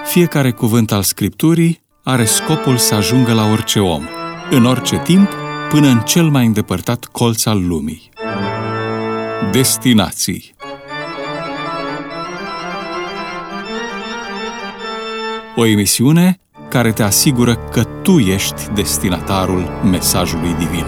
Fiecare cuvânt al Scripturii are scopul să ajungă la orice om, în orice timp, până în cel mai îndepărtat colț al lumii. Destinații. O emisiune care te asigură că tu ești destinatarul mesajului divin.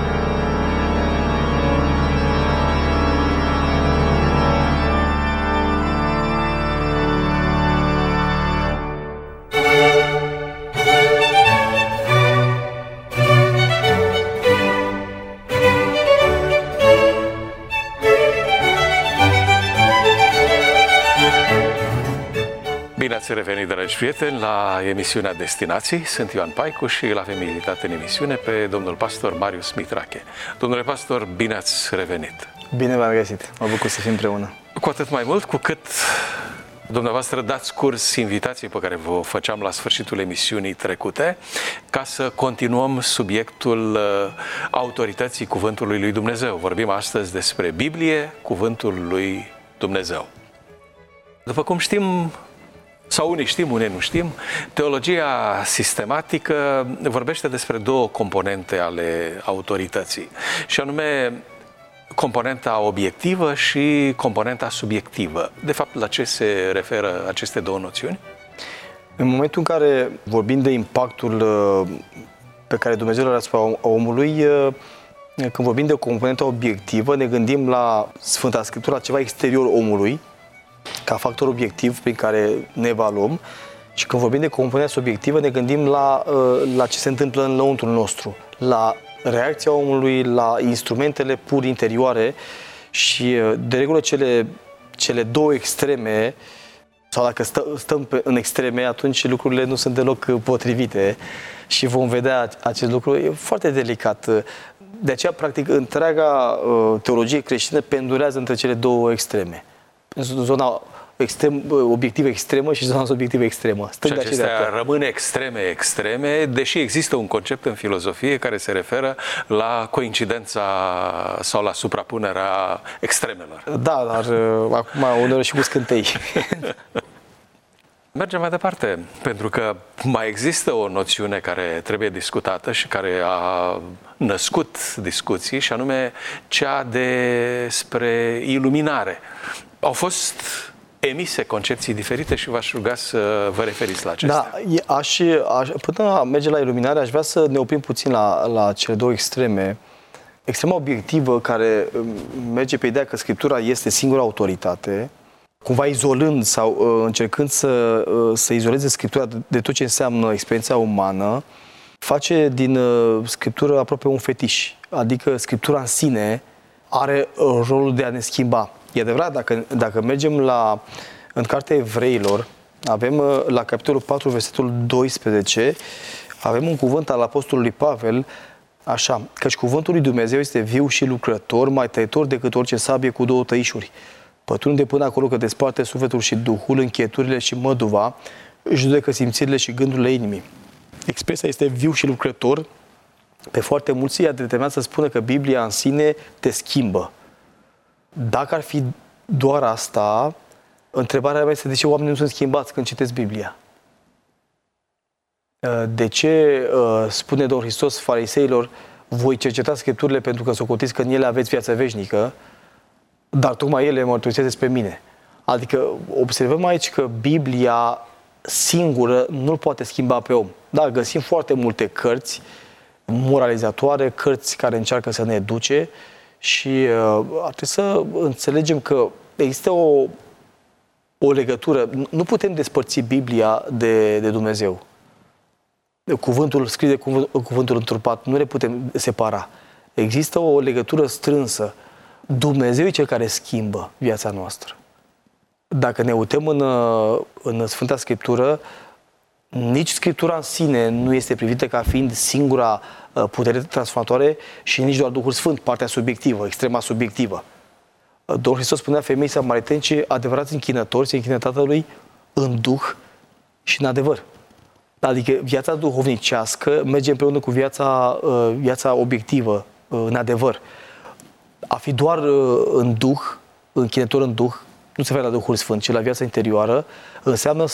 Bine ați revenit, dragi prieteni, la emisiunea Destinații. Sunt Ioan Paicu și îl avem invitat în emisiune pe domnul pastor Marius Mitrache. Domnule pastor, bine ați revenit! Bine v-am găsit! Mă bucur să fim împreună. Cu atât mai mult cu cât dumneavoastră dați curs invitației pe care vă făceam la sfârșitul emisiunii trecute, ca să continuăm subiectul autorității Cuvântului lui Dumnezeu. Vorbim astăzi despre Biblie, Cuvântul lui Dumnezeu. După cum știm, sau unii știm, unii nu știm, teologia sistematică vorbește despre două componente ale autorității, și anume componenta obiectivă și componenta subiectivă. De fapt, la ce se referă aceste două noțiuni? În momentul în care vorbim de impactul pe care Dumnezeu l-a asupra omului, când vorbim de o componentă obiectivă, ne gândim la Sfânta Scriptură, ceva exterior omului, ca factor obiectiv prin care ne evaluăm, și când vorbim de componența subiectivă, ne gândim la ce se întâmplă în lăuntrul nostru, la reacția omului, la instrumentele pur interioare. Și de regulă cele două extreme, sau dacă stăm în extreme, atunci lucrurile nu sunt deloc potrivite și vom vedea acest lucru. E foarte delicat. De aceea, practic, întreaga teologie creștină pendulează între cele două extreme. Zona obiectivă extremă și zona subiectivă extremă. Și acestea rămân extreme, deși există un concept în filozofie care se referă la coincidența sau la suprapunerea extremelor. Da, dar acum uneori și cu scântei. Mergem mai departe, pentru că mai există o noțiune care trebuie discutată și care a născut discuții, și anume cea despre iluminare. Au fost emise concepții diferite și v-aș ruga să vă referiți la acestea. Da, până a merge la iluminare, aș vrea să ne oprim puțin la cele două extreme. Extrema obiectivă, care merge pe ideea că Scriptura este singura autoritate, cumva izolând sau încercând să izoleze Scriptura de tot ce înseamnă experiența umană, face din Scriptură aproape un fetiș. Adică Scriptura în sine are rolul de a ne schimba. E adevărat, dacă mergem în Cartea Evreilor, avem la capitolul 4, versetul 12, avem un cuvânt al apostolului Pavel, așa: căci cuvântul lui Dumnezeu este viu și lucrător, mai tăitor decât orice sabie cu două tăișuri. Pătrunde până acolo că desparte sufletul și duhul, încheieturile și măduva, judecă simțirile și gândurile inimii. Expresia este viu și lucrător. Pe foarte mulți i-a determinat să spună că Biblia în sine te schimbă. Dacă ar fi doar asta, întrebarea mea este: de ce oamenii nu sunt schimbați când citesc Biblia? De ce spune Domnul Hristos fariseilor: voi cercetați Scripturile pentru că socotiți că în ele aveți viață veșnică, dar tocmai ele mărturisesc despre mine? Adică observăm aici că Biblia singură nu poate schimba pe om. Da, găsim foarte multe cărți moralizatoare, cărți care încearcă să ne educe, și ar trebui să înțelegem că există o legătură. Nu putem despărți Biblia de Dumnezeu. Cuvântul scris de cuvântul întrupat, nu le putem separa. Există o legătură strânsă. Dumnezeu e cel care schimbă viața noastră. Dacă ne uităm în Sfânta Scriptură, nici Scriptura în sine nu este privită ca fiind singura putere transformatoare și nici doar Duhul Sfânt, partea subiectivă, extrema subiectivă. Domnul Hristos spunea femeii samaritene: adevărați închinători se închină Tatălui în Duh și în adevăr. Adică viața duhovnicească merge împreună cu viața obiectivă, în adevăr. A fi doar în Duh, închinător în Duh, nu se referă la Duhul Sfânt, ci la viața interioară, înseamnă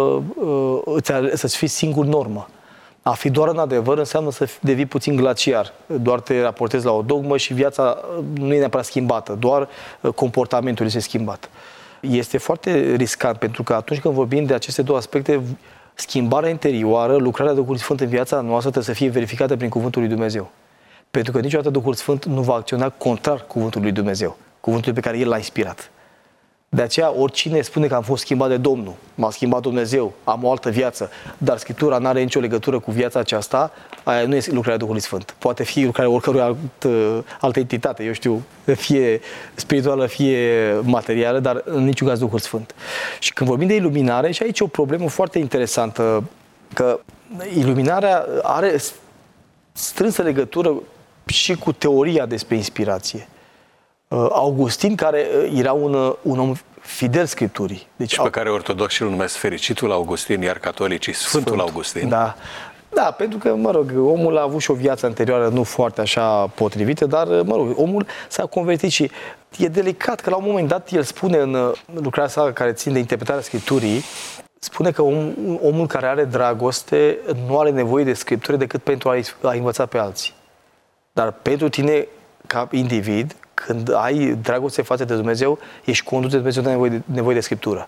să-ți fii singur normă. A fi doar în adevăr înseamnă să devii puțin glaciar. Doar te raportezi la o dogmă și viața nu e neapărat schimbată, doar comportamentul este schimbat. Este foarte riscant, pentru că atunci când vorbim de aceste două aspecte, schimbarea interioară, lucrarea Duhului Sfânt în viața noastră trebuie să fie verificată prin Cuvântul lui Dumnezeu. Pentru că niciodată Duhul Sfânt nu va acționa contrar Cuvântului lui Dumnezeu, Cuvântul pe care El l-a inspirat. De aceea, oricine spune că am fost schimbat de Domnul, m-a schimbat Dumnezeu, am o altă viață, dar Scriptura nu are nicio legătură cu viața aceasta, aia nu este lucrarea Duhului Sfânt. Poate fi lucrarea oricărui altă entitate, eu știu, fie spirituală, fie materială, dar în niciun caz Duhul Sfânt. Și când vorbim de iluminare, și aici e o problemă foarte interesantă, că iluminarea are strânsă legătură și cu teoria despre inspirație. Augustin, care era un om fidel Scripturii. Deci, și pe care ortodoxii îl numesc fericitul Augustin, iar catolicii Sfântul Augustin. Da. Da, pentru că, mă rog, omul a avut și o viață anterioară nu foarte așa potrivită, dar, mă rog, omul s-a convertit și e delicat că la un moment dat el spune în lucrarea sa care ține de interpretarea Scripturii, spune că omul care are dragoste nu are nevoie de Scriptură decât pentru a învăța pe alții. Dar pentru tine, ca individ, când ai dragoste față de Dumnezeu, ești condus de Dumnezeu, nu ai nevoie de Scriptură.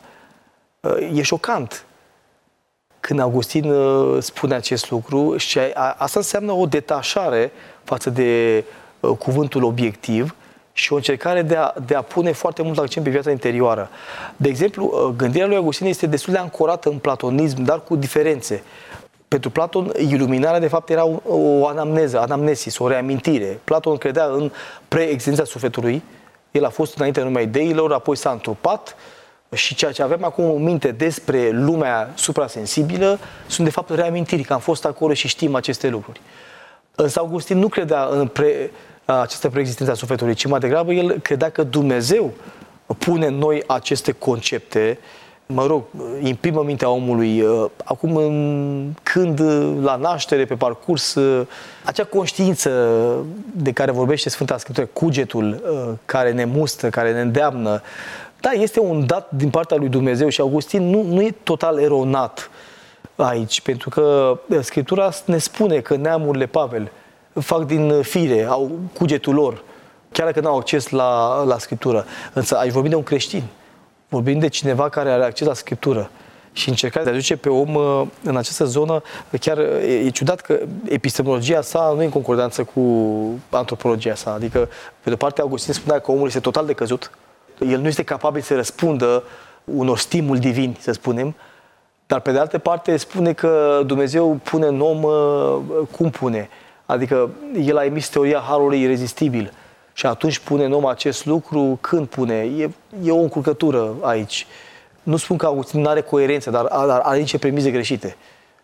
E șocant când Augustin spune acest lucru și asta înseamnă o detașare față de cuvântul obiectiv și o încercare de a pune foarte mult accent pe viața interioară. De exemplu, gândirea lui Augustin este destul de ancorată în platonism, dar cu diferențe. Pentru Platon, iluminarea, de fapt, era o anamnesis, o reamintire. Platon credea în preexistența sufletului. El a fost înainte în lumea ideilor, apoi s-a întrupat și ceea ce avem acum în minte despre lumea suprasensibilă sunt, de fapt, reamintiri, că am fost acolo și știm aceste lucruri. Însă Augustin nu credea în această preexistență a sufletului, ci mai degrabă el credea că Dumnezeu pune în noi aceste concepte, mă rog, imprimă mintea omului, acum când la naștere, pe parcurs, acea conștiință de care vorbește Sfânta Scriptură, cugetul care ne mustră, care ne îndeamnă, da, este un dat din partea lui Dumnezeu și Augustin nu e total eronat aici, pentru că Scriptura ne spune că neamurile, Pavel, fac din fire, au cugetul lor, chiar dacă nu au acces la Scriptură. Însă aici vorbim de un creștin. Vorbim de cineva care are acces la Scriptură și încercarea de a duce pe om în această zonă, chiar e ciudat că epistemologia sa nu e în concordanță cu antropologia sa. Adică, pe de-o parte, Augustin spunea că omul este total decăzut, el nu este capabil să răspundă unor stimuli divini, să spunem, dar pe de altă parte spune că Dumnezeu pune în om cum pune. Adică el a emis teoria harului irezistibil. Și atunci pune în om acest lucru când pune. E o încurcătură aici. Nu spun că Augustin nu are coerență, dar are niște premize greșite.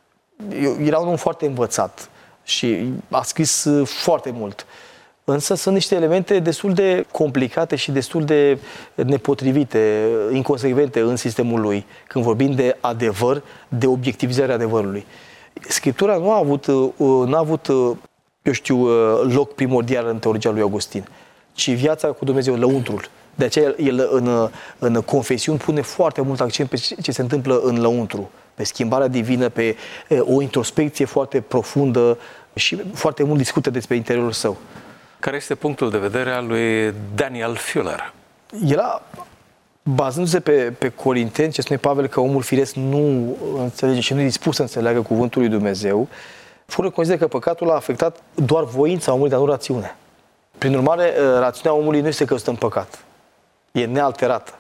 Era un om foarte învățat și a scris foarte mult. Însă sunt niște elemente destul de complicate și destul de nepotrivite, inconsecvente în sistemul lui, când vorbim de adevăr, de obiectivizarea adevărului. Scriptura nu a avut eu știu, loc primordial în teologia lui Augustin, ci viața cu Dumnezeu, lăuntrul. De aceea el în confesiuni pune foarte mult accent pe ce se întâmplă în lăuntru, pe schimbarea divină, pe o introspecție foarte profundă și foarte mult discută despre interiorul său. Care este punctul de vedere al lui Daniel Fuller? El bazându-se pe Corinteni, ce spune Pavel că omul firesc nu înțelege și nu e dispus să înțeleagă cuvântul lui Dumnezeu, Fuller consideră că păcatul a afectat doar voința omului, dar nu rațiunea. Prin urmare, rațiunea omului nu este căzută în păcat. E nealterată.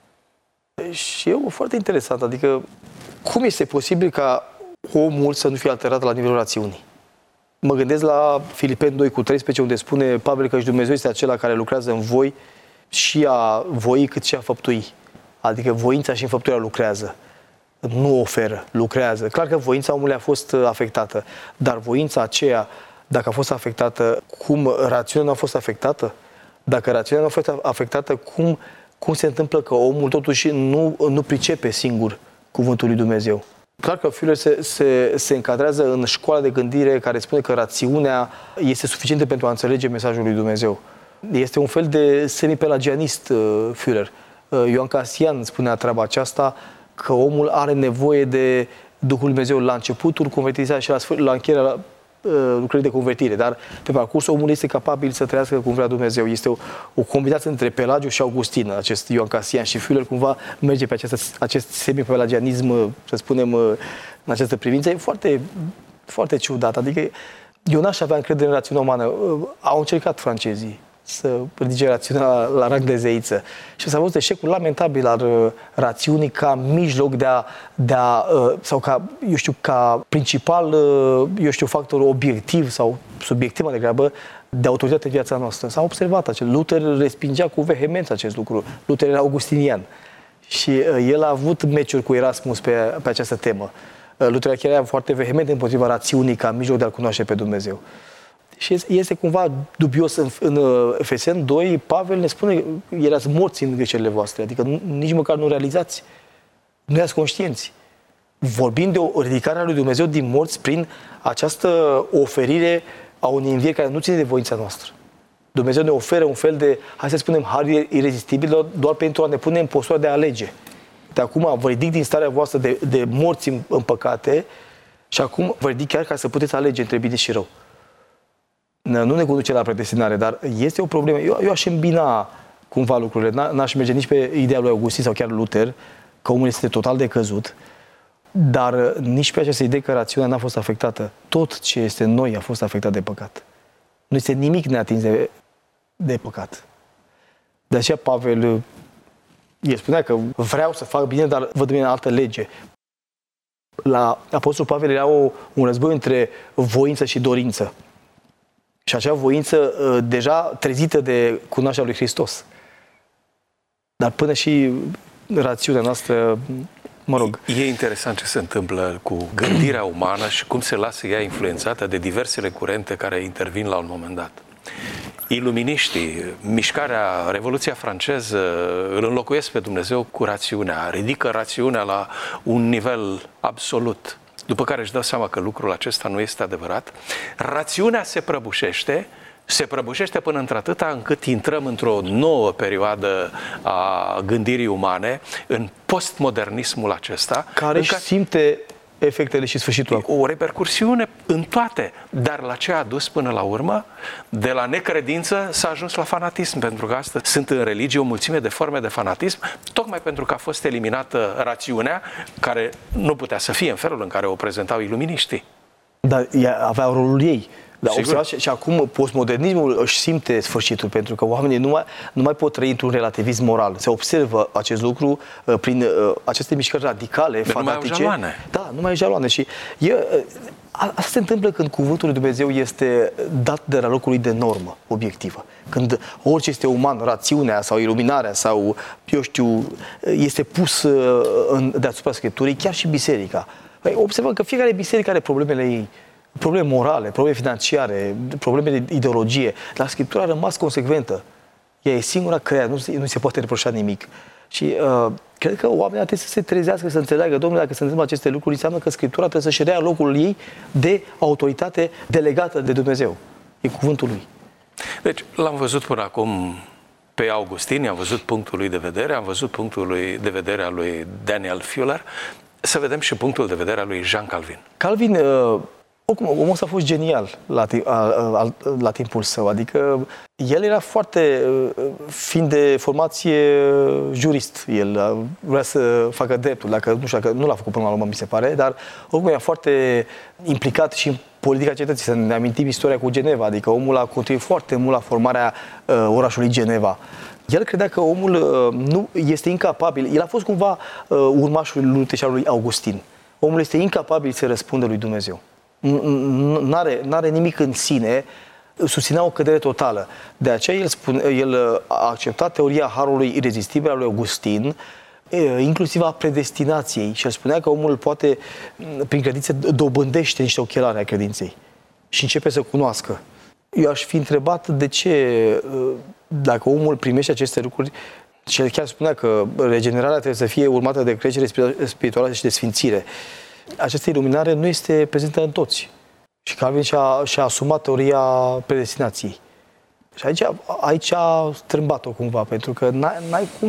Și e foarte interesant. Adică, cum este posibil ca omul să nu fie alterat la nivelul rațiunii? Mă gândesc la Filipeni 2:13, unde spune Pavel că și Dumnezeu este acela care lucrează în voi și a voi cât și a făptui. Adică voința și înfăptuirea lucrează. Nu oferă, lucrează. Clar că voința omului a fost afectată, dar voința aceea, dacă a fost afectată, cum rațiunea nu a fost afectată? Dacă rațiunea nu a fost afectată, cum se întâmplă că omul totuși nu pricepe singur cuvântul lui Dumnezeu? Clar că Fuller se încadrează în școala de gândire care spune că rațiunea este suficientă pentru a înțelege mesajul lui Dumnezeu. Este un fel de semipelagianist Fuller. Ioan Casian spunea treaba aceasta, că omul are nevoie de Duhul Lui Dumnezeu la începutul convertirii și la încheierea lucrării de convertire, dar pe parcurs omul este capabil să trăiască cu vrea Dumnezeu. Este o combinație între Pelagiu și Augustin, acest Ioan Casian, și Fuller cumva merge pe acest semi-pelagianism, să spunem, în această privință. E foarte, foarte ciudat. Adică eu n-aș avea încredere în rațiunea umană. Au încercat francezii să ridice rațiunea la rang de zeiță. Și s-a văzut eșecul lamentabil al rațiunii ca mijloc sau ca, eu știu, ca principal, factor obiectiv sau subiectiv mai degrabă de autoritate în viața noastră. S-a observat acest. Luther respingea cu vehemență acest lucru. Luther era augustinian. Și el a avut meciuri cu Erasmus pe această temă. Luther chiar era foarte vehement împotriva rațiunii ca mijloc de a-L cunoaște pe Dumnezeu. Și este cumva dubios în Efeseni 2, Pavel ne spune, erați morți în greșelile voastre, adică nici măcar nu realizați, nu erați conștienți. Vorbim de o ridicare a lui Dumnezeu din morți prin această oferire a unei învieri care nu ține de voința noastră. Dumnezeu ne oferă un fel de, hai să spunem, har irezistibil doar pentru a ne pune în postura de a alege. De acum vă ridic din starea voastră de morți în păcate și acum vă ridic chiar ca să puteți alege între bine și rău. Nu ne conduce la predestinare, dar este o problemă. Eu aș îmbina cumva lucrurile. N-aș merge nici pe ideea lui Augustin sau chiar Luther, că omul este total decăzut, dar nici pe această idee că rațiunea n-a fost afectată. Tot ce este în noi a fost afectat de păcat. Nu este nimic neatins de păcat. De aceea Pavel, el spunea că vreau să fac bine, dar văd bine altă lege. La Apostolul Pavel era un război între voință și dorință. Și acea voință deja trezită de cunoașterea lui Hristos. Dar până și rațiunea noastră, mă rog. E interesant ce se întâmplă cu gândirea umană și cum se lasă ea influențată de diversele curente care intervin la un moment dat. Iluminiștii, mișcarea, Revoluția franceză îl înlocuiesc pe Dumnezeu cu rațiunea, ridică rațiunea la un nivel absolut. După care își dau seama că lucrul acesta nu este adevărat, rațiunea se prăbușește până într-atâta încât intrăm într-o nouă perioadă a gândirii umane, în postmodernismul acesta. Care își simte efectele și sfârșitul acum. O repercursiune în toate, dar la ce a dus până la urmă? De la necredință s-a ajuns la fanatism, pentru că astăzi sunt în religie o mulțime de forme de fanatism, tocmai pentru că a fost eliminată rațiunea, care nu putea să fie în felul în care o prezentau iluminiștii. Dar avea rolul ei. Dar observați, și acum postmodernismul își simte sfârșitul, pentru că oamenii nu mai pot trăi într-un relativism moral. Se observă acest lucru prin aceste mișcări radicale, fanatice. Nu mai au jaloane. Și asta se întâmplă când cuvântul lui Dumnezeu este dat de la locul lui de normă obiectivă. Când orice este uman, rațiunea sau iluminarea sau, eu știu, este pus deasupra Scripturii, chiar și biserica. Observăm că fiecare biserică are problemele ei. Probleme morale, probleme financiare, probleme de ideologie. Dar Scriptura a rămas consecventă. Ea e singura creată, nu se poate reproșa nimic. Și cred că oamenii trebuie să se trezească, să înțeleagă, domnule, dacă se întâmplă aceste lucruri, înseamnă că Scriptura trebuie să-și rea locul ei de autoritate delegată de Dumnezeu. E cuvântul lui. Deci, l-am văzut până acum pe Augustin, am văzut punctul lui de vedere, am văzut punctul de vedere al lui Daniel Fuller. Să vedem și punctul de vedere al lui Jean Calvin. Calvin, omul ăsta a fost genial la timpul său, adică el era foarte, fiind de formație jurist, el vrea să facă dreptul, dacă nu l-a făcut până la urmă, mi se pare, dar oricum era foarte implicat și în politica cetății, să ne amintim istoria cu Geneva, adică omul a contribuit foarte mult la formarea orașului Geneva. El credea că omul nu este incapabil, el a fost cumva urmașul lui Luther și al lui Augustin. Omul este incapabil să răspundă lui Dumnezeu. N-are nimic în sine, susținea o cădere totală. De aceea el a acceptat teoria harului irezistibil al lui Augustin, inclusiv a predestinației, și el spunea că omul poate, prin credință, dobândește niște ochelari ai credinței și începe să cunoască. Eu aș fi întrebat de ce, dacă omul primește aceste lucruri, și el chiar spunea că regenerarea trebuie să fie urmată de crecere spirituală și de sfințire. Această iluminare nu este prezentă în toți. Și Calvin și-a asumat teoria predestinației. Și aici a strâmbat-o cumva, pentru că n-ai cum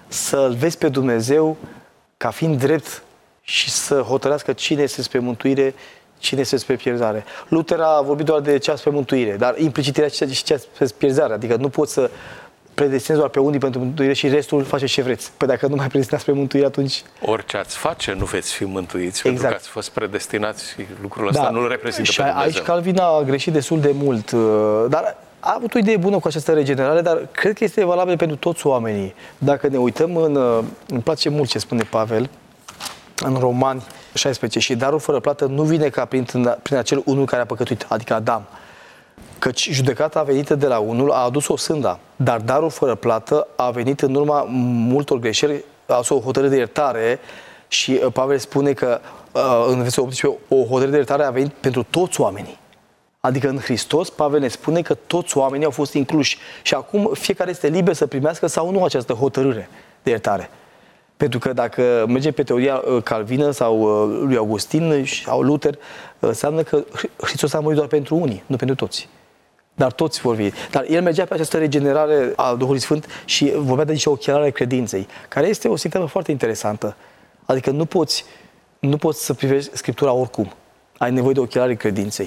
să-L vezi pe Dumnezeu ca fiind drept și să hotărească cine este spre mântuire, cine este spre pierzare. Luther a vorbit doar de cea spre mântuire, dar implicit era și cea spre pierzare. Adică nu poți să predestinezi doar pe unii pentru mântuire și restul faceți ce vreți. Păi dacă nu mai predestinați spre mântuire, atunci... Orice ați face, nu veți fi mântuiți, pentru că ați fost predestinați și lucrul ăsta nu-L reprezintă pe Dumnezeu. Aici Calvin a greșit destul de mult, dar a avut o idee bună cu această regenerare, dar cred că este valabil pentru toți oamenii. Dacă ne uităm îmi place mult ce spune Pavel în Romani 16, și darul fără plată nu vine ca prin acel unul care a păcătuit, adică Adam. Căci judecata venită de la unul a adus o sânda, dar darul fără plată a venit în urma multor greșeli, a adus o hotărâre de iertare și Pavel spune că în versetul 18 o hotărâre de iertare a venit pentru toți oamenii. Adică în Hristos, Pavel ne spune că toți oamenii au fost incluși și acum fiecare este liber să primească sau nu această hotărâre de iertare. Pentru că dacă mergem pe teoria calvină sau lui Augustin sau Luther, înseamnă că Hristos a murit doar pentru unii, nu pentru toți. Dar toți vor fi. Dar el mergea pe această regenerare a Duhului Sfânt și vorbea de niște ochelare credinței, care este o sintagmă foarte interesantă. Adică nu poți să privești Scriptura oricum. Ai nevoie de ochelare credinței.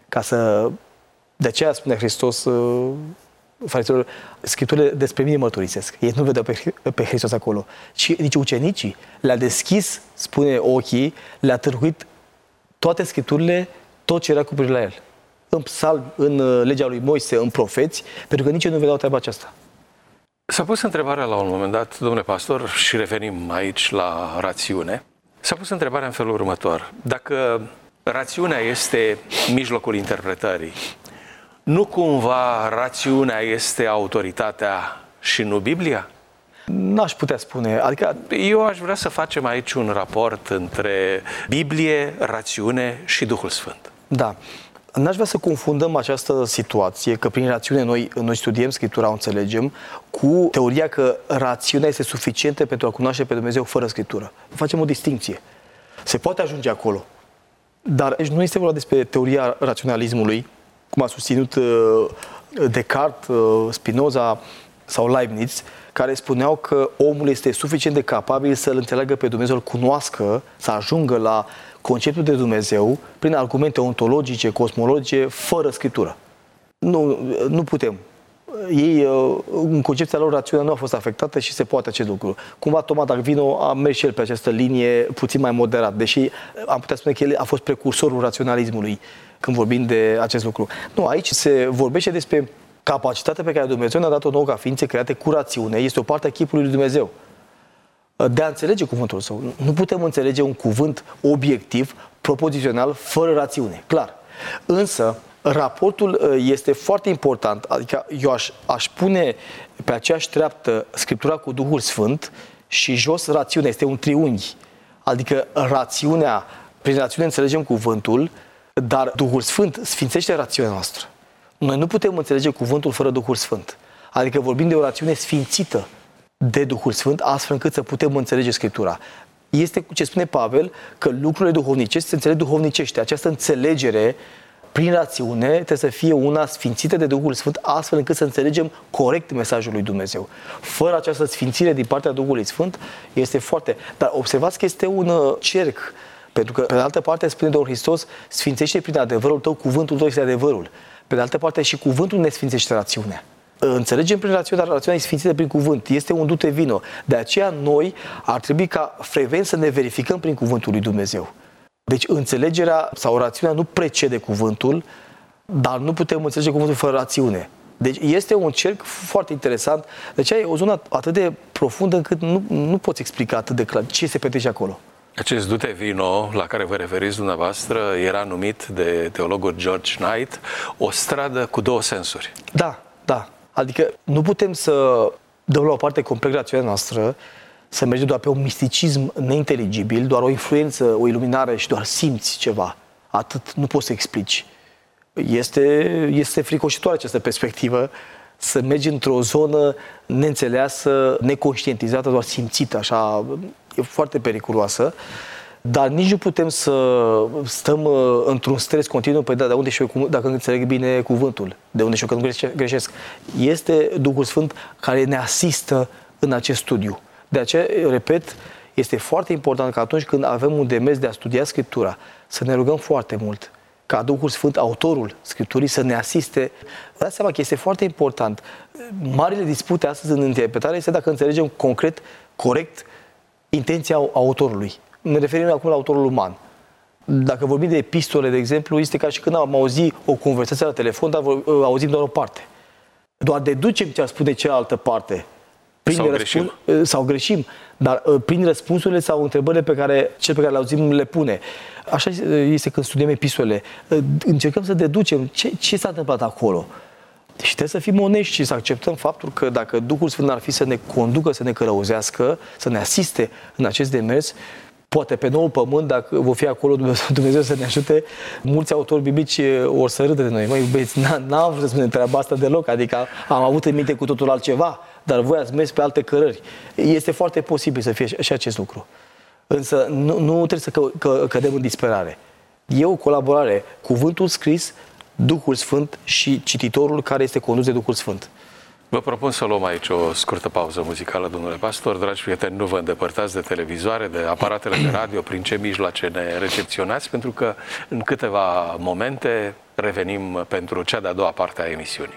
De aceea spune Hristos fariseilor, Scripturile despre mine mărturisesc. Ei nu vedeau pe Hristos acolo. Și nici ucenicii le-a deschis, spune, ochii, le-a târguit toate Scripturile, tot ce era cu privire la el. În psalm, în legea lui Moise, în profeți, pentru că nici ei nu vedeau treaba aceasta. S-a pus întrebarea la un moment dat, domnule pastor, și revenim aici la rațiune. S-a pus întrebarea în felul următor. Dacă rațiunea este mijlocul interpretării, nu cumva rațiunea este autoritatea și nu Biblia? N-aș putea spune. Adică eu aș vrea să facem aici un raport între Biblie, rațiune și Duhul Sfânt. Da. N-aș vrea să confundăm această situație, că prin rațiune noi studiem Scriptura, o înțelegem, cu teoria că rațiunea este suficientă pentru a cunoaște pe Dumnezeu fără Scriptură. Facem o distinție. Se poate ajunge acolo. Dar aici nu este vorba despre teoria raționalismului, cum a susținut Descartes, Spinoza sau Leibniz, care spuneau că omul este suficient de capabil să-L înțeleagă pe Dumnezeu, să-L cunoască, să ajungă la conceptul de Dumnezeu prin argumente ontologice, cosmologice, fără Scriptură. Nu putem. Ei, în concepția lor, rațiunea nu a fost afectată și se poate acest lucru. Cumva Thomas d'Aquino a mers și el pe această linie puțin mai moderat, deși am putea spune că el a fost precursorul raționalismului când vorbim de acest lucru. Nu, aici se vorbește despre capacitatea pe care Dumnezeu ne-a dat-o nouă ca ființe create cu rațiune. Este o parte a chipului lui Dumnezeu. De a înțelege cuvântul său. Nu putem înțelege un cuvânt obiectiv, propozițional, fără rațiune. Clar. Însă, raportul este foarte important. Adică eu aș pune pe aceeași treaptă Scriptura cu Duhul Sfânt și jos rațiunea. Este un triunghi. Adică rațiunea, prin rațiune înțelegem cuvântul, dar Duhul Sfânt sfințește rațiunea noastră. Noi nu putem înțelege cuvântul fără Duhul Sfânt. Adică vorbim de o rațiune sfințită de Duhul Sfânt, astfel încât să putem înțelege Scriptura. Este cu ce spune Pavel, că lucrurile duhovnicești se înțeleg duhovnicește. Această înțelegere prin rațiune trebuie să fie una sfințită de Duhul Sfânt, astfel încât să înțelegem corect mesajul lui Dumnezeu. Fără această sfințire din partea Duhului Sfânt este foarte... Dar observați că este un cerc, pentru că, pe de altă parte, spune Domnul Hristos, sfințește prin adevărul tău, cuvântul tău este adevărul. Pe de altă parte, și cuvântul ne sfințește rațiunea. Înțelegem prin rațiune, dar rațiunea e sfințită prin cuvânt. Este un du-te vino. De aceea noi ar trebui ca frecvent să ne verificăm prin cuvântul lui Dumnezeu. Deci înțelegerea sau rațiunea nu precede cuvântul, dar nu putem înțelege cuvântul fără rațiune. Deci este un cerc foarte interesant. Deci e o zonă atât de profundă încât nu poți explica atât de clar ce se petrece acolo. Acest du-te vino la care vă referiți dumneavoastră era numit de teologul George Knight o stradă cu două sensuri. Da. Adică nu putem să dăm la o parte complet rațiunea noastră, să mergem doar pe un misticism neinteligibil, doar o influență, o iluminare și doar simți ceva. Atât nu poți să explici. Este fricoșitoare această perspectivă, să mergi într-o zonă neînțeleasă, neconștientizată, doar simțită, așa, e foarte periculoasă. Dar nici nu putem să stăm într-un stres continuu, păi da, de unde știu eu, dacă înțeleg bine cuvântul, de unde știu că nu greșesc. Este Duhul Sfânt care ne asistă în acest studiu. De aceea, repet, este foarte important că atunci când avem un demers de a studia Scriptura, să ne rugăm foarte mult ca Duhul Sfânt, autorul Scripturii, să ne asiste. Dați seama că este foarte important. Marile dispute astăzi în interpretare este dacă înțelegem concret, corect, intenția autorului. Ne referim acum la autorul uman. Dacă vorbim de epistole, de exemplu, este ca și când am auzit o conversație la telefon, dar auzim doar o parte. Doar deducem ce ar spune cealaltă parte. Sau greșim, dar prin răspunsurile sau întrebările pe care cel pe care le auzim le pune. Așa este când studiem epistolele. Încercăm să deducem ce s-a întâmplat acolo. Și trebuie să fim onești și să acceptăm faptul că dacă Duhul Sfânt ar fi să ne conducă, să ne călăuzească, să ne asiste în acest demers, poate pe noul pământ, dacă vor fi acolo Dumnezeu să ne ajute, mulți autori biblici or să râdă de noi. Măi, iubeți, n-am vrut să spunem treaba asta deloc, adică am avut în minte cu totul altceva, dar voi ați mers pe alte cărări. Este foarte posibil să fie și acest lucru. Însă nu trebuie să cădem în disperare. E o colaborare, cuvântul scris, Duhul Sfânt și cititorul care este condus de Duhul Sfânt. Vă propun să luăm aici o scurtă pauză muzicală, domnule pastor. Dragi prieteni, nu vă îndepărtați de televizoare, de aparatele de radio, prin ce mijloace ne recepționați, pentru că în câteva momente revenim pentru cea de-a doua parte a emisiunii.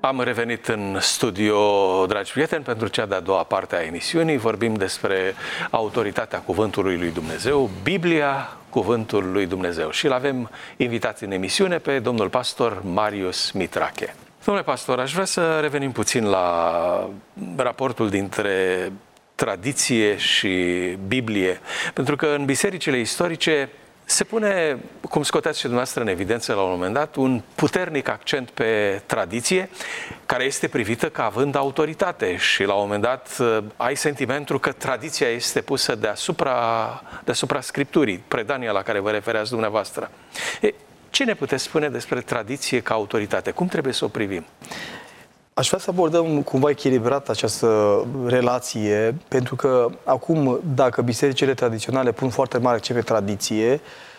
Am revenit în studio, dragi prieteni, pentru cea de-a doua parte a emisiunii. Vorbim despre autoritatea Cuvântului lui Dumnezeu, Biblia, Cuvântul lui Dumnezeu. Și l-avem invitat în emisiune pe domnul pastor Marius Mitrache. Domnule pastor, aș vrea să revenim puțin la raportul dintre tradiție și Biblie, pentru că în bisericile istorice se pune, cum scoteați și dumneavoastră în evidență la un moment dat, un puternic accent pe tradiție, care este privită ca având autoritate și la un moment dat ai sentimentul că tradiția este pusă deasupra Scripturii, predania la care vă refereați dumneavoastră. Ce ne puteți spune despre tradiție ca autoritate? Cum trebuie să o privim? Aș vrea să abordăm cumva echilibrat această relație, pentru că acum, dacă bisericile tradiționale pun foarte mare accent pe tradiție,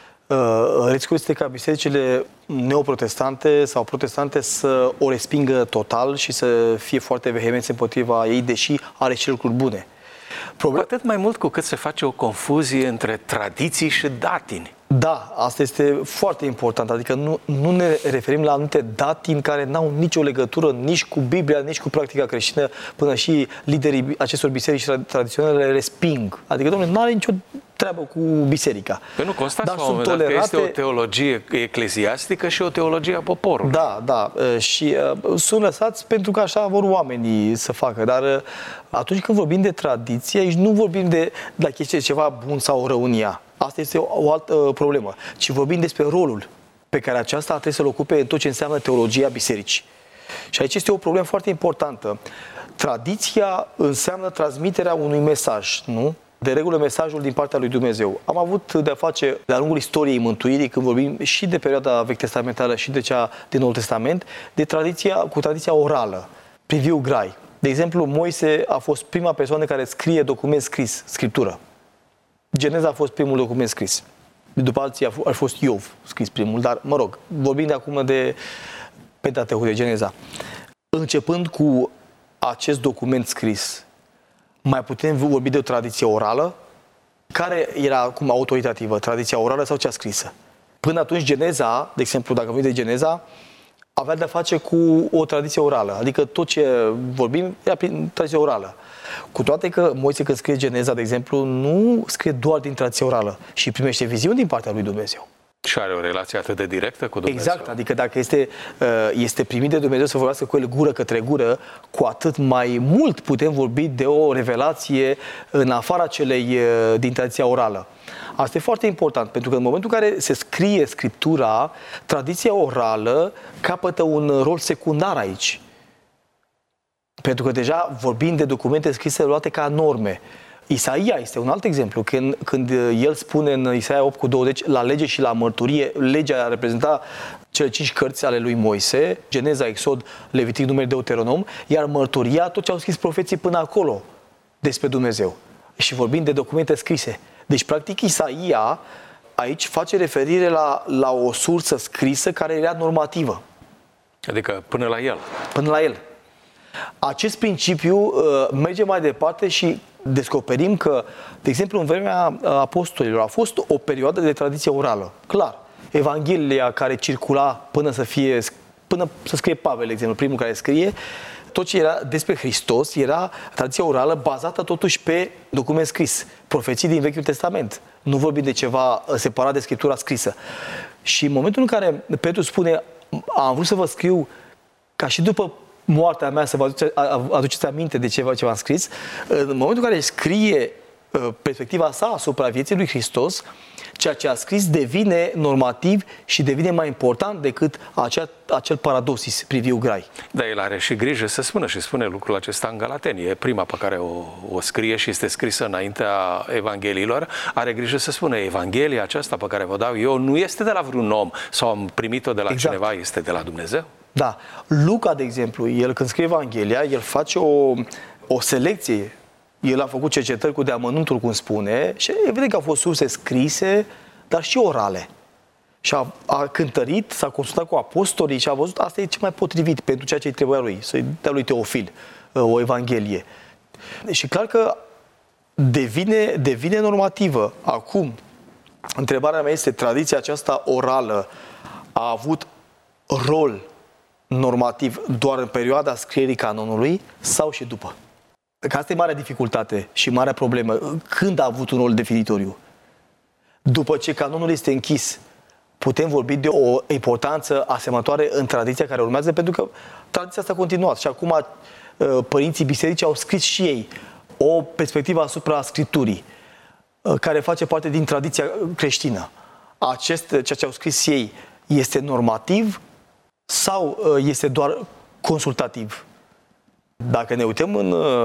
riscul este ca bisericile neoprotestante sau protestante să o respingă total și să fie foarte vehemenți împotriva ei, deși are și lucruri bune. Cu atât mai mult cu cât se face o confuzie între tradiții și datini. Da, asta este foarte important, adică nu ne referim la anumite datini care n-au nicio legătură nici cu Biblia, nici cu practica creștină, până și liderii acestor biserici tradiționale le resping. Adică, domnule, nu are nicio treabă cu biserica. Păi nu constați la un moment dat că este o teologie ecleziastică și o teologie a poporului. Da, și sunt lăsați pentru că așa vor oamenii să facă, dar atunci când vorbim de tradiție, aici nu vorbim de dacă este ceva bun sau rău în ea. Asta este o altă problemă. Ci vorbim despre rolul pe care aceasta trebuie să-l ocupe în tot ce înseamnă teologia bisericii. Și aici este o problemă foarte importantă. Tradiția înseamnă transmiterea unui mesaj, nu? De regulă, mesajul din partea lui Dumnezeu. Am avut de-a face, de-a lungul istoriei mântuirii, când vorbim și de perioada vechi testamentală și de cea din Noul Testament, cu tradiția orală, priviu grai. De exemplu, Moise a fost prima persoană care scrie document scris, scriptură. Geneza a fost primul document scris. După alții a fost Iov scris primul, dar, mă rog, vorbim de acum de Pentateuch, de Geneza. Începând cu acest document scris, mai putem vorbi de o tradiție orală? Care era acum autoritativă, tradiția orală sau cea scrisă? Până atunci, Geneza, de exemplu, dacă vorbim de Geneza, avea de-a face cu o tradiție orală, adică tot ce vorbim era prin tradiție orală. Cu toate că Moise, când scrie Geneza, de exemplu, nu scrie doar din tradiție orală și primește viziuni din partea lui Dumnezeu. Și are o relație atât de directă cu Dumnezeu. Exact, adică dacă este primit de Dumnezeu să vorbească cu el gură către gură, cu atât mai mult putem vorbi de o revelație în afara celei din tradiția orală. Asta e foarte important, pentru că în momentul în care se scrie Scriptura, tradiția orală capătă un rol secundar aici. Pentru că deja vorbim de documente scrise luate ca norme. Isaia este un alt exemplu. Când el spune în Isaia 8:20, la lege și la mărturie, legea reprezenta cele 5 cărți ale lui Moise, Geneza, Exod, Levitic, Numeri, Deuteronom, iar mărturia, tot ce au scris profeții până acolo despre Dumnezeu. Și vorbim de documente scrise. Deci, practic, Isaia aici face referire la o sursă scrisă care era normativă. Adică până la el. Până la el. Acest principiu merge mai departe și descoperim că, de exemplu, în vremea apostolilor a fost o perioadă de tradiție orală. Clar, Evanghelia care circula până să scrie Pavel, de exemplu, primul care scrie, tot ce era despre Hristos era tradiția orală bazată totuși pe document scris, profeții din Vechiul Testament. Nu vorbim de ceva separat de Scriptura scrisă. Și în momentul în care Petru spune, am vrut să vă scriu ca și după moartea mea să vă aduceți aminte de ce v-am scris, în momentul în care scrie perspectiva sa asupra vieții lui Hristos, ceea ce a scris devine normativ și devine mai important decât acel paradosis, priviu grai. Da, el are și grijă să spună și spune lucrul acesta în Galateni. E prima pe care o scrie și este scrisă înaintea Evangheliilor. Are grijă să spună, Evanghelia aceasta pe care vă dau eu nu este de la vreun om sau am primit-o de la cineva, este de la Dumnezeu. Da. Luca, de exemplu, el când scrie Evanghelia, el face o selecție. El a făcut cercetări cu deamănuntul, cum spune, și evident că au fost surse scrise, dar și orale. Și a cântărit, s-a consultat cu apostolii și a văzut asta e ce mai potrivit pentru ceea ce îi trebuia lui, să-i dea lui Teofil o Evanghelie. Și clar că devine normativă. Acum, întrebarea mea este, tradiția aceasta orală a avut rol normativ doar în perioada scrierii canonului sau și după. Că asta e marea dificultate și marea problemă. Când a avut un rol definitoriu? După ce canonul este închis, putem vorbi de o importanță asemănătoare în tradiția care urmează, pentru că tradiția asta a continuat și acum părinții biserici au scris și ei o perspectivă asupra Scripturii, care face parte din tradiția creștină. Ceea ce au scris ei este normativ sau este doar consultativ? Dacă ne uităm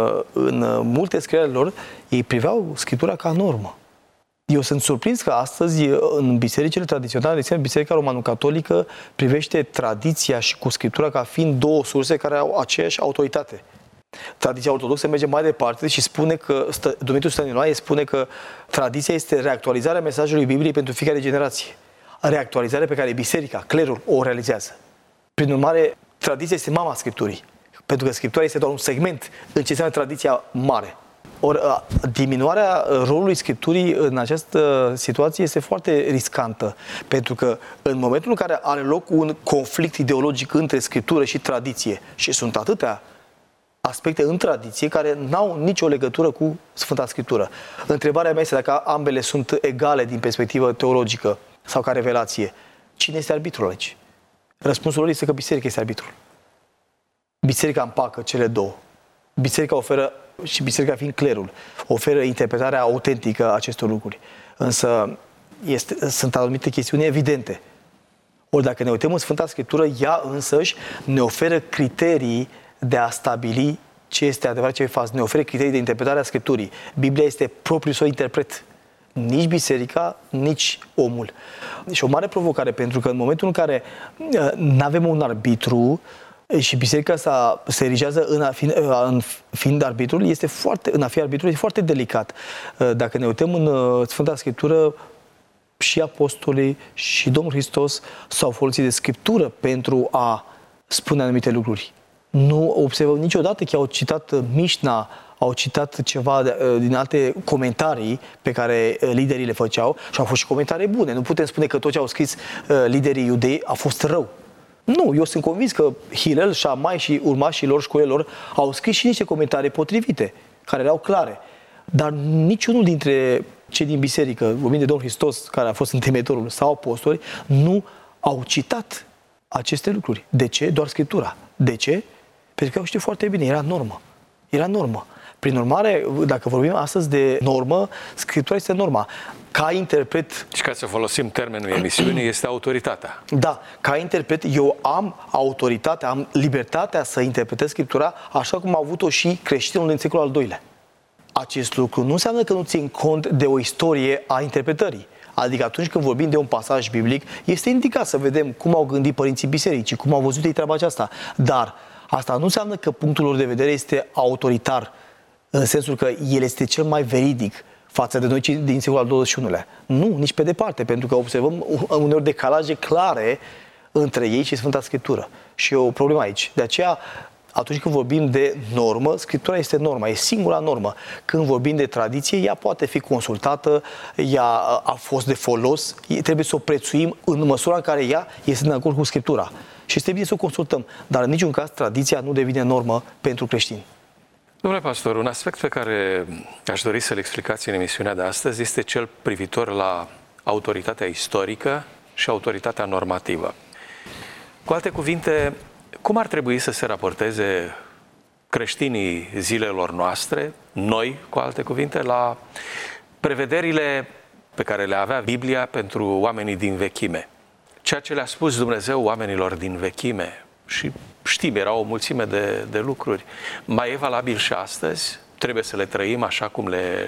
în multe scrieri lor, ei priveau Scriptura ca normă. Eu sunt surprins că astăzi, în bisericile tradiționale, de exemplu, Biserica Romano-Catolică privește tradiția și cu Scriptura ca fiind două surse care au aceeași autoritate. Tradiția ortodoxă merge mai departe și spune că, Dumitru Stăniloae spune că tradiția este reactualizarea mesajului Bibliei pentru fiecare generație. Reactualizare pe care biserica, clerul, o realizează. Prin urmare, tradiția este mama Scripturii. Pentru că Scriptura este doar un segment în ce înseamnă tradiția mare. Ori diminuarea rolului Scripturii în această situație este foarte riscantă. Pentru că în momentul în care are loc un conflict ideologic între Scriptură și tradiție, și sunt atâtea aspecte în tradiție care n-au nicio legătură cu Sfânta Scriptură. Întrebarea mea este dacă ambele sunt egale din perspectivă teologică sau ca revelație. Cine este arbitrul aici? Răspunsul lor este că biserica este arbitrul. Biserica împacă cele două. Biserica oferă, și biserica fiind clerul, oferă interpretarea autentică a acestor lucruri. Însă sunt anumite chestiuni evidente. Ori dacă ne uităm în Sfânta Scriptură, ea însăși ne oferă criterii de a stabili ce este adevărat, ce e fals. Ne oferă criterii de interpretare a Scripturii. Biblia este propriul său interpret. Nici biserica, nici omul. Și o mare provocare, pentru că în momentul în care nu avem un arbitru și biserica se erigează în fiind arbitrul, în a fi arbitrul este foarte delicat. Dacă ne uităm în Sfânta Scriptură, și apostolii și Domnul Hristos s-au folosit de Scriptură pentru a spune anumite lucruri. Nu observăm niciodată că au citat Mișna, au citat ceva din alte comentarii pe care liderii le făceau și au fost și comentarii bune. Nu putem spune că tot ce au scris liderii iudei a fost rău. Nu, eu sunt convins că Hilel, Șamai și urmașii lor, școlilor, au scris și niște comentarii potrivite, care erau clare. Dar niciunul dintre cei din biserică, vorbind de Domnul Hristos, care a fost întemeitorul, sau apostoli, nu au citat aceste lucruri. De ce? Doar Scriptura. De ce? Pentru că au știut foarte bine, era normă. Era normă. Prin urmare, dacă vorbim astăzi de normă, Scriptura este norma. Ca interpret... Și ca să folosim termenul emisiunii, este autoritatea. Da, ca interpret, eu am autoritatea, am libertatea să interpretez Scriptura așa cum a avut-o și creștinul din secolul al II-lea. Acest lucru nu înseamnă că nu țin cont de o istorie a interpretării. Adică atunci când vorbim de un pasaj biblic, este indicat să vedem cum au gândit părinții bisericii, cum au văzut ei treaba aceasta. Dar asta nu înseamnă că punctul lor de vedere este autoritar, în sensul că el este cel mai veridic față de noi din secolul al XXI-lea. Nu, nici pe departe, pentru că observăm uneori decalaje clare între ei și Sfânta Scriptură. Și e o problemă aici. De aceea, atunci când vorbim de normă, Scriptura este norma, e singura normă. Când vorbim de tradiție, ea poate fi consultată, ea a fost de folos, trebuie să o prețuim în măsura în care ea este în acord cu Scriptura. Și este bine să o consultăm, dar în niciun caz tradiția nu devine normă pentru creștini. Domnule pastor, un aspect pe care aș dori să-l explicați în emisiunea de astăzi este cel privitor la autoritatea istorică și autoritatea normativă. Cu alte cuvinte, cum ar trebui să se raporteze creștinii zilelor noastre, noi, cu alte cuvinte, la prevederile pe care le avea Biblia pentru oamenii din vechime? Ceea ce le-a spus Dumnezeu oamenilor din vechime, și știm, era o mulțime de lucruri, mai e valabil și astăzi? Trebuie să le trăim așa cum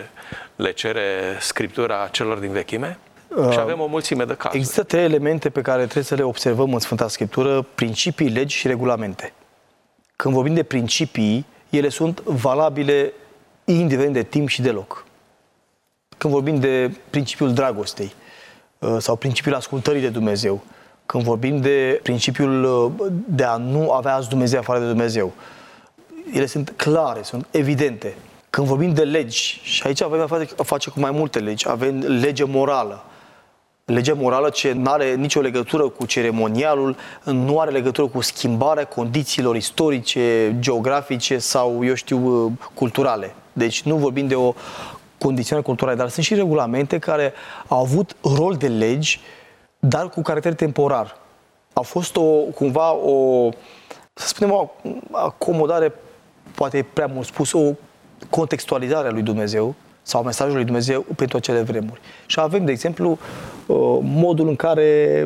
le cere Scriptura celor din vechime? Și avem o mulțime de cazuri. Există trei elemente pe care trebuie să le observăm în Sfânta Scriptură: principii, legi și regulamente. Când vorbim de principii, ele sunt valabile indiferent de timp și de loc. Când vorbim de principiul dragostei sau principiul ascultării de Dumnezeu, când vorbim de principiul de a nu avea alți Dumnezeu afară de Dumnezeu, ele sunt clare, sunt evidente. Când vorbim de legi, și aici avem a face cu mai multe legi, avem lege morală, Legea morală ce nu are nicio legătură cu ceremonialul, nu are legătură cu schimbarea condițiilor istorice, geografice sau, eu știu, culturale. Deci nu vorbim de o condiționare culturală, dar sunt și regulamente care au avut rol de legi, dar cu caracter temporar. A fost cumva o, să spunem, o acomodare, poate e prea mult spus, o contextualizare a lui Dumnezeu sau a mesajului lui Dumnezeu pentru acele vremuri. Și avem, de exemplu, modul în care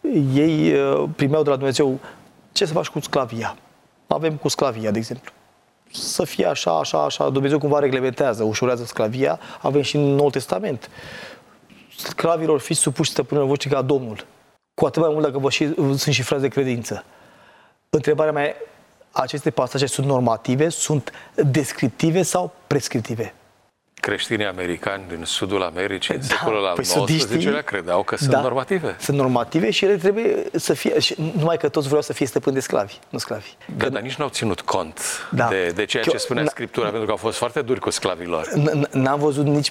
ei primeau de la Dumnezeu ce să faci cu sclavia. Avem cu sclavia, de exemplu. Să fie așa, așa, așa. Dumnezeu cumva reglementează, ușurează sclavia. Avem și în Noul Testament. Sclavilor fiți supuși stăpânilor voștri ca Domnul. Cu atât mai mult dacă sunt și frați de credință. Întrebarea mea e, aceste pasaje sunt normative, sunt descriptive sau prescriptive? Creștinii americani din sudul Americii, în secolul al XIX-lea, credeau că sunt normative. Sunt normative și ele trebuie să fie, numai că toți vreau să fie stăpâni de sclavi, nu sclavi. Dar nici nu au ținut cont de ceea ce spunea Scriptura, pentru că au fost foarte duri cu sclavilor. N-am văzut nici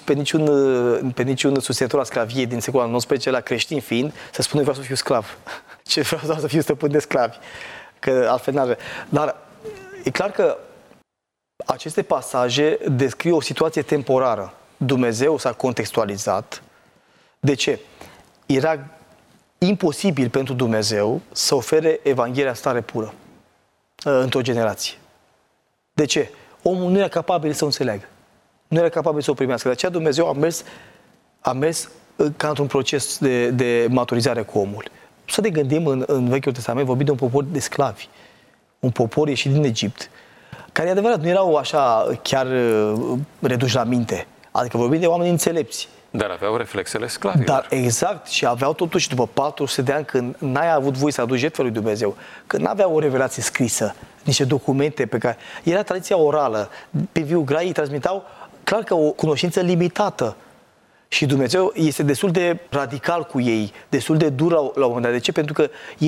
pe niciun susținător al sclaviei din secolul al XIX-lea, creștin fiind, să spună vreau să fiu sclav. Ce vreau doar să fiu stăpân de sclavi. Că altfel n-are. Dar e clar că aceste pasaje descriu o situație temporară. Dumnezeu s-a contextualizat. De ce? Era imposibil pentru Dumnezeu să ofere Evanghelia în stare pură într-o generație. De ce? Omul nu era capabil să o înțeleagă. Nu era capabil să o primească. De aceea Dumnezeu a mers ca într-un proces de maturizare cu omul. Să ne gândim în Vechiul Testament, vorbim de un popor de sclavi. Un popor ieșit din Egipt, care, e adevărat, nu erau așa chiar reduși la minte. Adică vorbim de oameni înțelepți. Dar aveau reflexele sclavilor. Dar exact, și aveau totuși, după 400 de ani, când n-ai avut voie să aduci jertfă lui Dumnezeu, când n-aveau o revelație scrisă, niște documente pe care... Era tradiția orală. Pe viu grai îi transmitau, clar că o cunoștință limitată. Și Dumnezeu este destul de radical cu ei, destul de dur la un moment dat. De ce? Pentru că ei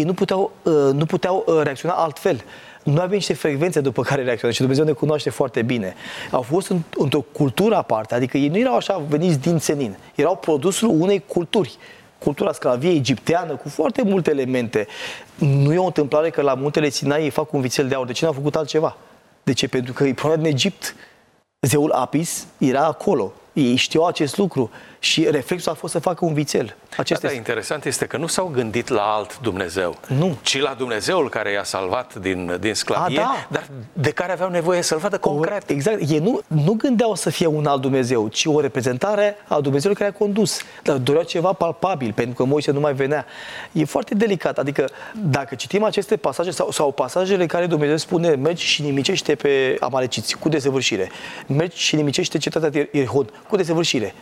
nu puteau reacționa altfel. Noi avem niște frecvențe după care reacționăm și Dumnezeu ne cunoaște foarte bine. Au fost într-o cultură aparte, adică ei nu erau așa veniți din senin. Erau produsul unei culturi. Cultura sclaviei egipteană, cu foarte multe elemente. Nu e o întâmplare că la muntele Sinai ei fac un vițel de aur. De ce n-au făcut altceva? De ce? Pentru că îi provine din Egipt. Zeul Apis era acolo. Ei știau acest lucru și reflexul a fost să facă un vițel. Interesant este că nu s-au gândit la alt Dumnezeu, ci la Dumnezeul care i-a salvat din sclavie, dar de care aveau nevoie să-L vadă concret. Exact. Ei nu gândeau să fie un alt Dumnezeu, ci o reprezentare a Dumnezeului care a condus. Dar doreau ceva palpabil, pentru că Moise nu mai venea. E foarte delicat. Adică, dacă citim aceste pasaje sau pasajele în care Dumnezeu spune mergi și nimicește pe amaleciți, cu desăvârșire. Mergi și nimicește cetatea de Ierihon, cu desăvârșire.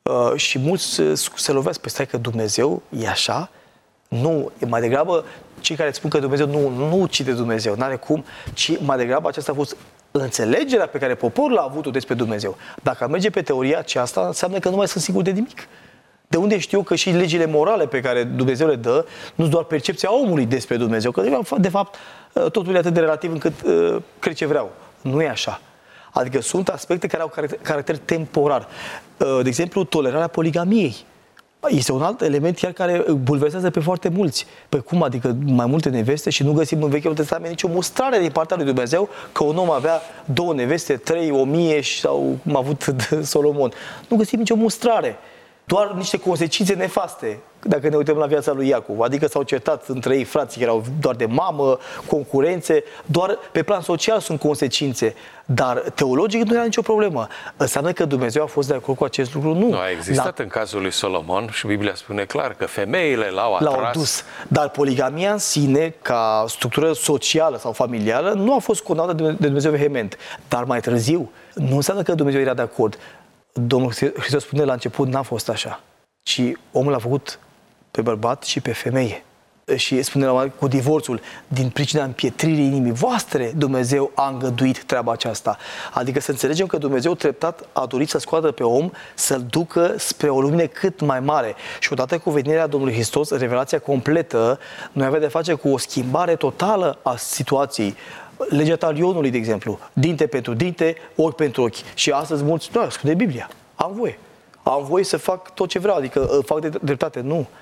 Și mulți se lovesc pe stai că Dumnezeu e așa. Nu, mai degrabă cei care spun că Dumnezeu nu ucide Dumnezeu, n-are cum, ci mai degrabă aceasta a fost înțelegerea pe care poporul a avut-o despre Dumnezeu. Dacă merge pe teoria aceasta, înseamnă că nu mai sunt sigur de nimic. De unde știu că și legile morale pe care Dumnezeu le dă, nu sunt doar percepția omului despre Dumnezeu, că de fapt totul e atât de relativ încât cred ce vreau. Nu e așa. Adică sunt aspecte care au caracter temporar. De exemplu, tolerarea poligamiei. Este un alt element chiar care bulversează pe foarte mulți. Pe cum? Adică mai multe neveste și nu găsim în Vechiul Testament nicio mustrare din partea lui Dumnezeu că un om avea 2 neveste, 3, 1000 sau cum a avut Solomon. Nu găsim nicio mustrare. Doar niște consecințe nefaste, dacă ne uităm la viața lui Iacov. Adică s-au certat între ei frații, erau doar de mamă, concurențe, doar pe plan social sunt consecințe. Dar teologic nu era nicio problemă. Înseamnă că Dumnezeu a fost de acord cu acest lucru? Nu. Nu a existat în cazul lui Solomon și Biblia spune clar că femeile l-au atras. Dus. Dar poligamia în sine, ca structură socială sau familială, nu a fost condamnată de Dumnezeu vehement. Dar mai târziu, nu înseamnă că Dumnezeu era de acord. Domnul Hristos spune la început, n-a fost așa, ci omul a făcut pe bărbat și pe femeie. Și spune cu divorțul, din pricina împietririi inimii voastre, Dumnezeu a îngăduit treaba aceasta. Adică să înțelegem că Dumnezeu treptat a dorit să scoată pe om, să-l ducă spre o lumină cât mai mare. Și odată cu venirea Domnului Hristos, revelația completă, noi avem de face cu o schimbare totală a situației. Legea talionului, de exemplu, dinte pentru dinte, ochi pentru ochi. Și astăzi mulți, spune Biblia, am voie să fac tot ce vreau, adică fac de dreptate. Nu.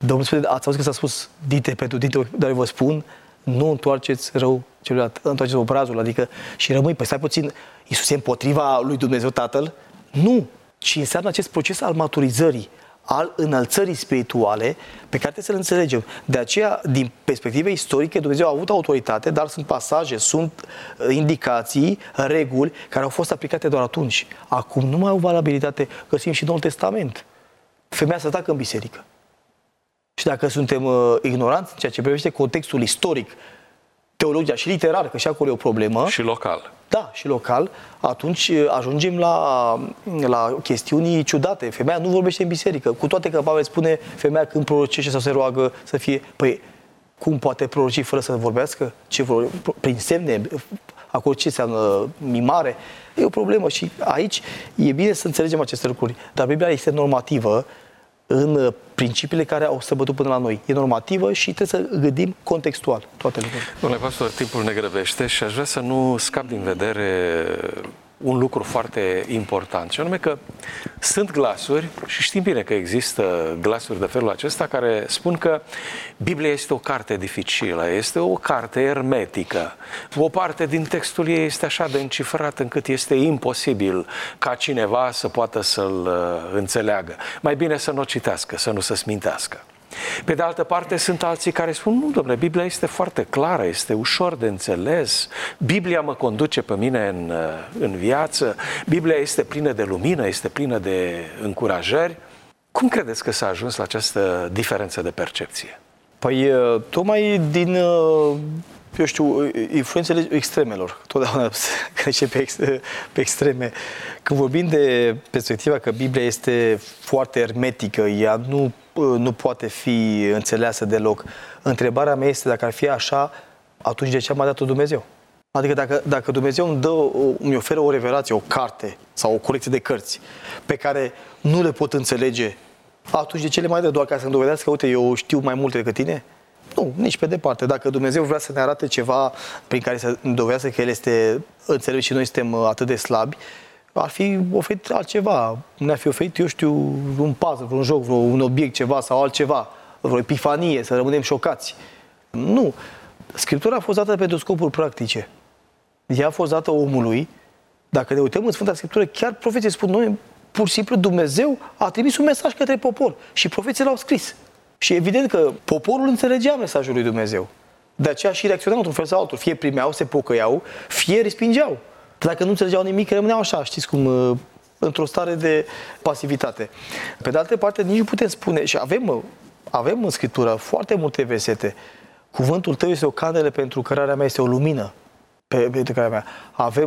Domnul spune, ați auzit că s-a spus, dite pentru dite, dar eu vă spun, nu întoarceți rău celuilalt, întoarceți obrazul, adică și rămâi, păi stai puțin, Iisus e împotriva lui Dumnezeu Tatăl? Nu, ci înseamnă acest proces al maturizării, al înălțării spirituale, pe care trebuie să-l înțelegem. De aceea, din perspectivă istorică, Dumnezeu a avut autoritate, dar sunt pasaje, sunt indicații, reguli, care au fost aplicate doar atunci. Acum nu mai au valabilitate, găsim și în Noul Testament. Femeia să tacă în biserică. Și dacă suntem ignoranți în ceea ce privește contextul istoric, teologia și literar, că și acolo e o problemă. Și local. Da, și local, atunci ajungem la chestiuni ciudate. Femeia nu vorbește în biserică, cu toate că Pavel spune, femeia când prorocește sau se roagă să fie, păi, cum poate proroci fără să vorbească? Prin semne? Acolo ce înseamnă mimare? E o problemă și aici e bine să înțelegem aceste lucruri. Dar Biblia este normativă în principiile care au străbătut până la noi. E normativă și trebuie să gândim contextual toate lucrurile. Domnule pastor, timpul ne grăbește și aș vrea să nu scap din vedere un lucru foarte important, și anume că sunt glasuri, și știm bine că există glasuri de felul acesta, care spun că Biblia este o carte dificilă, este o carte ermetică. O parte din textul ei este așa de încifrat încât este imposibil ca cineva să poată să-l înțeleagă. Mai bine să nu o citească, să nu se smintească. Pe de altă parte, sunt alții care spun, nu, domnule, Biblia este foarte clară, este ușor de înțeles, Biblia mă conduce pe mine în viață, Biblia este plină de lumină, este plină de încurajări. Cum credeți că s-a ajuns la această diferență de percepție? Păi, tocmai din, eu știu, influențele extremelor. Totdeauna crește pe extreme. Când vorbim de perspectiva că Biblia este foarte ermetică, ea nu poate fi înțeleasă deloc. Întrebarea mea este, dacă ar fi așa, atunci de ce m-a dat-o Dumnezeu? Adică dacă Dumnezeu îmi oferă o revelație, o carte sau o colecție de cărți pe care nu le pot înțelege, atunci de ce le mai dă? Doar ca să-mi dovedească că, uite, eu știu mai multe decât tine? Nu, nici pe departe. Dacă Dumnezeu vrea să ne arate ceva prin care să ne dovedească că El este înțelept și noi suntem atât de slabi, ar fi oferit altceva. Ne-ar fi oferit, eu știu, un puzzle, un joc, un obiect, ceva sau altceva, vreo epifanie, să rămânem șocați. Nu. Scriptura a fost dată pentru scopuri practice. Ea a fost dată omului. Dacă ne uităm în Sfânta Scriptură, chiar profeții spun, noi, pur și simplu, Dumnezeu a trimis un mesaj către popor și profeții l-au scris. Și evident că poporul înțelegea mesajul lui Dumnezeu. De aceea și reacționau într-un fel sau altul. Fie primeau, se pocăiau, fie respingeau. Dacă nu înțelegeau nimic, rămâneau așa, știți cum, într-o stare de pasivitate. Pe de altă parte, nici nu putem spune, și avem în Scriptură foarte multe versete. Cuvântul tău este o candelă, pentru cărarea mea este o lumină pentru cărarea mea. Avem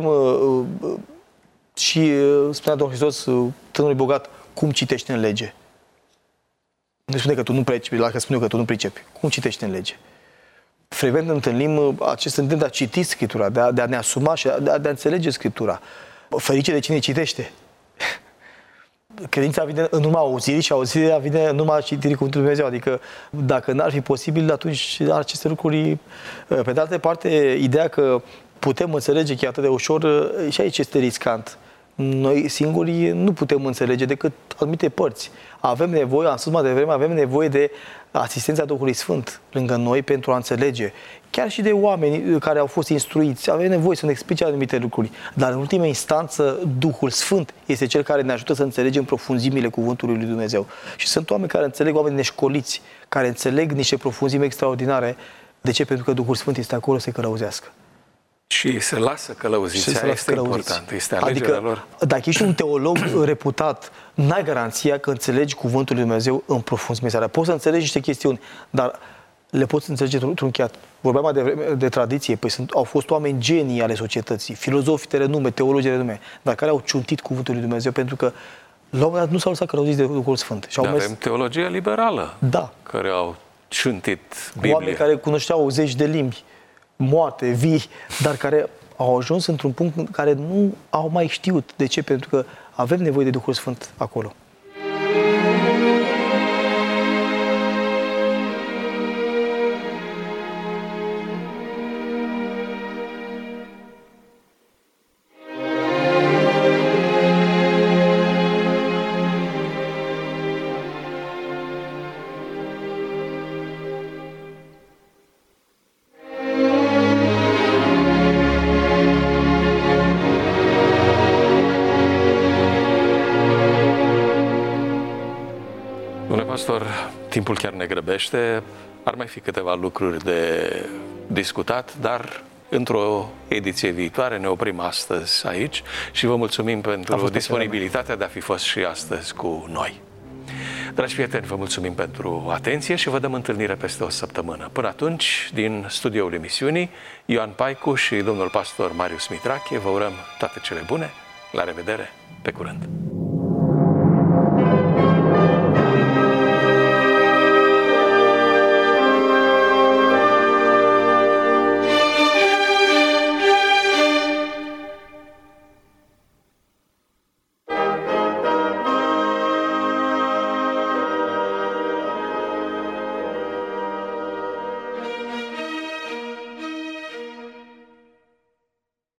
și spunea Domnul Hristos tânărului bogat, cum citești în lege? Nu spune că tu nu pricepi, dacă spune că tu nu pricepi. Cum citești în lege? Frecvent întâlnim acest îndemn de a citi Scriptura, de a ne asuma și de a înțelege Scriptura. Ferice de cine citește. Credința vine în urma auzirii și auzirea vine în urma citirii Cuvântului Dumnezeu. Adică dacă n-ar fi posibil, atunci aceste lucruri... Pe de altă parte, ideea că putem înțelege chiar atât de ușor, și aici este riscant. Noi singuri nu putem înțelege decât anumite părți. Avem nevoie, am spus mai devreme, avem nevoie de asistența Duhului Sfânt lângă noi pentru a înțelege. Chiar și de oameni care au fost instruiți, avem nevoie să ne explice anumite lucruri. Dar în ultima instanță, Duhul Sfânt este cel care ne ajută să înțelegem profunzimile Cuvântului lui Dumnezeu. Și sunt oameni care înțeleg, oameni neșcoliți, care înțeleg niște profunzimi extraordinare. De ce? Pentru că Duhul Sfânt este acolo să-i călăuzească. Și se lasă călăuziți, este important, este alegerea lor. Dacă ești un teolog reputat, n-ai garanția că înțelegi Cuvântul lui Dumnezeu în profunzimea sa. Poți să înțelegi niște chestiuni, dar le poți înțelege trunchiat. Vorbeam mai devreme de tradiție, păi au fost oameni genii ale societății, filozofi de renume, teologi de renume, dar care au ciuntit Cuvântul lui Dumnezeu pentru că la un moment dat nu s-au lăsat călăuziți de Duhul Sfânt. Și avem teologia liberală, care au ciuntit Biblia. Oameni care cunoșteau zeci de limbi, moarte, vii, dar care au ajuns într-un punct în care nu au mai știut. De ce? Pentru că avem nevoie de Duhul Sfânt acolo. timpul chiar ne grăbește, ar mai fi câteva lucruri de discutat, dar într-o ediție viitoare ne oprim astăzi aici și vă mulțumim pentru disponibilitatea de a fi fost și astăzi cu noi. Dragi prieteni, vă mulțumim pentru atenție și vă dăm întâlnire peste o săptămână. Până atunci, din studioul emisiunii, Ioan Paicu și domnul pastor Marius Mitrache, vă urăm toate cele bune. La revedere, pe curând!